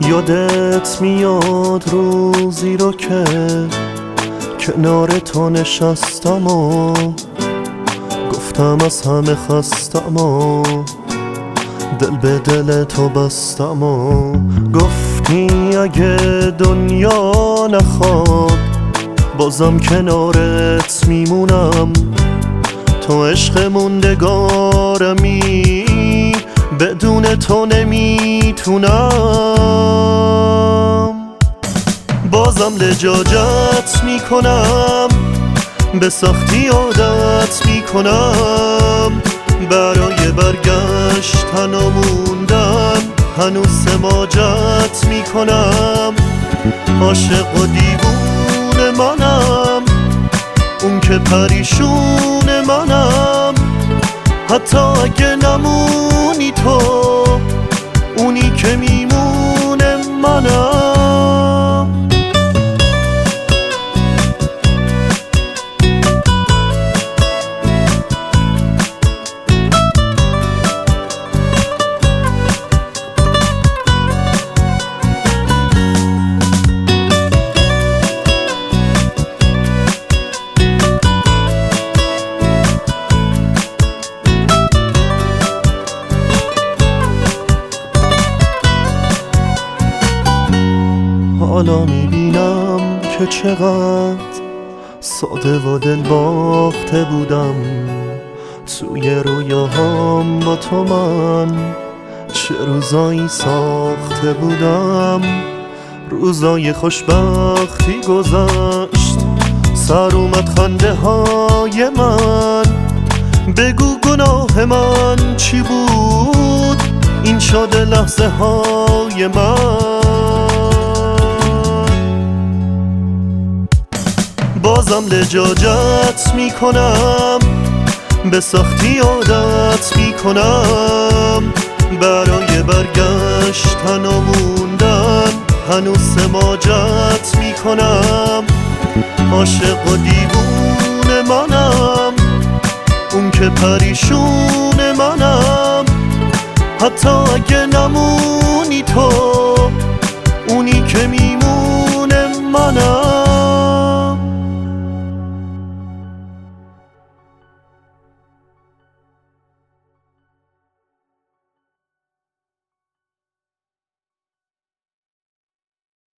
یادت میاد روزی رو که کنار تو نشستم و گفتم از همه خستم و دل به دل تو بستم و گفتی اگه دنیا نخواد بازم کنارت میمونم، تو عشق موندگارمی، بدون تو نمیتونم. بازم لجاجت میکنم، به سختی عادت میکنم، برای برگشتن و موندن هنوز سماجت میکنم. عاشق و دیوون منم، اون که پریشون منم، حتی اگه نمونی تو، اونی که میمونه منم. حالا میبینم که چقدر ساده و دل باخته بودم، توی رویاهام با تو من چه روزایی ساخته بودم. روزای خوشبختی گذشت، سر اومد خنده های من، بگو گناه من چی بود، این شده لحظه های من. بازم لجاجت میکنم، به سختی عادت میکنم، برای برگشتن و موندن هنوز سماجت میکنم. عاشق و دیوون منم، اون که پریشون منم، حتی اگه نمونی تو، اونی که